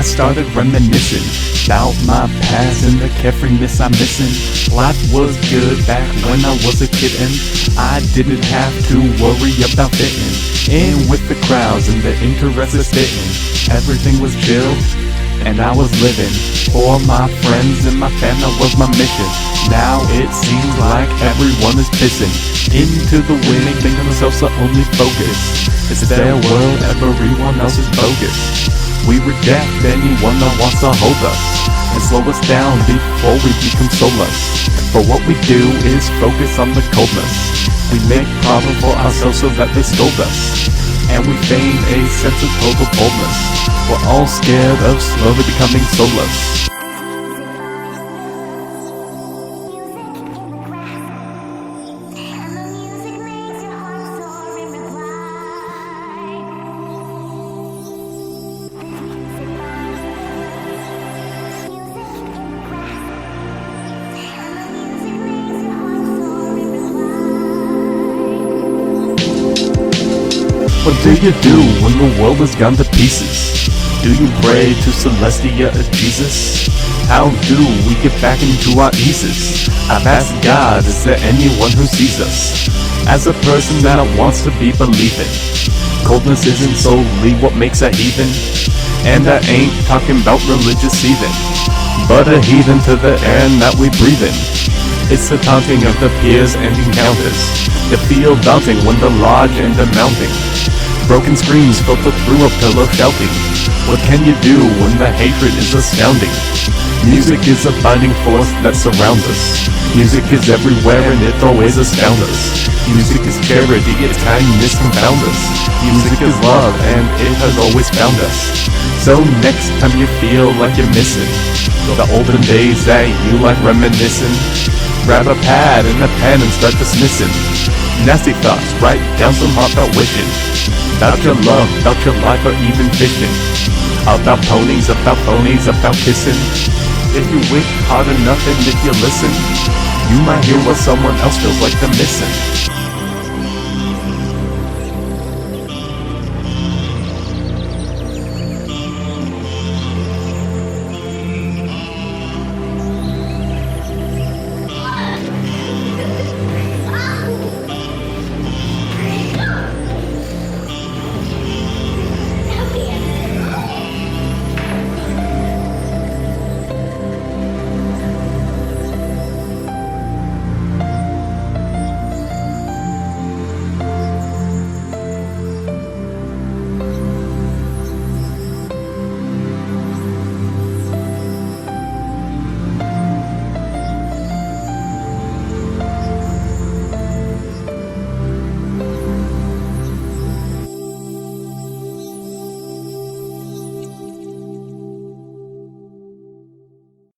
started reminiscing about my past and the carefreeness I'm missing. Life was good back when I was a kitten. I didn't have to worry about fitting in with the crowds and the interest of spitting. Everything was chill and I was living for my friends and my fam. That was my mission. Now it seems like everyone is pissing into the wind, thinking themselves the only focus. It's their world, everyone else is bogus. We reject anyone that wants to hold us and slow us down before we become soulless. But what we do is focus on the coldness. We make problem for ourselves so that they scold us, and we feign a sense of total boldness. We're all scared of slowly becoming soulless. What do you do when the world has gone to pieces? Do you pray to Celestia or Jesus? How do we get back into our eases? I've asked God, is there anyone who sees us as a person that wants to be believing? Coldness isn't solely what makes a heathen, and I ain't talking about religious heathen, but a heathen to the air that we breathe in. It's the taunting of the peers and encounters that feel daunting when the lodge and the mounting. Broken screams filter through a pillow shouting. What can you do when the hatred is astounding? Music is a binding force that surrounds us. Music is everywhere and it always astounds us. Music is charity, its kindness confounds us. Music is love and it has always found us. So next time you feel like you're missing the olden days that you like reminiscing, grab a pad and a pen and start dismissing nasty thoughts, write down some heartfelt wishing about your love, about your life, or even fishing. About ponies, about phonies, about kissing. If you wish hard enough and if you listen, you might hear what someone else feels like they're missing.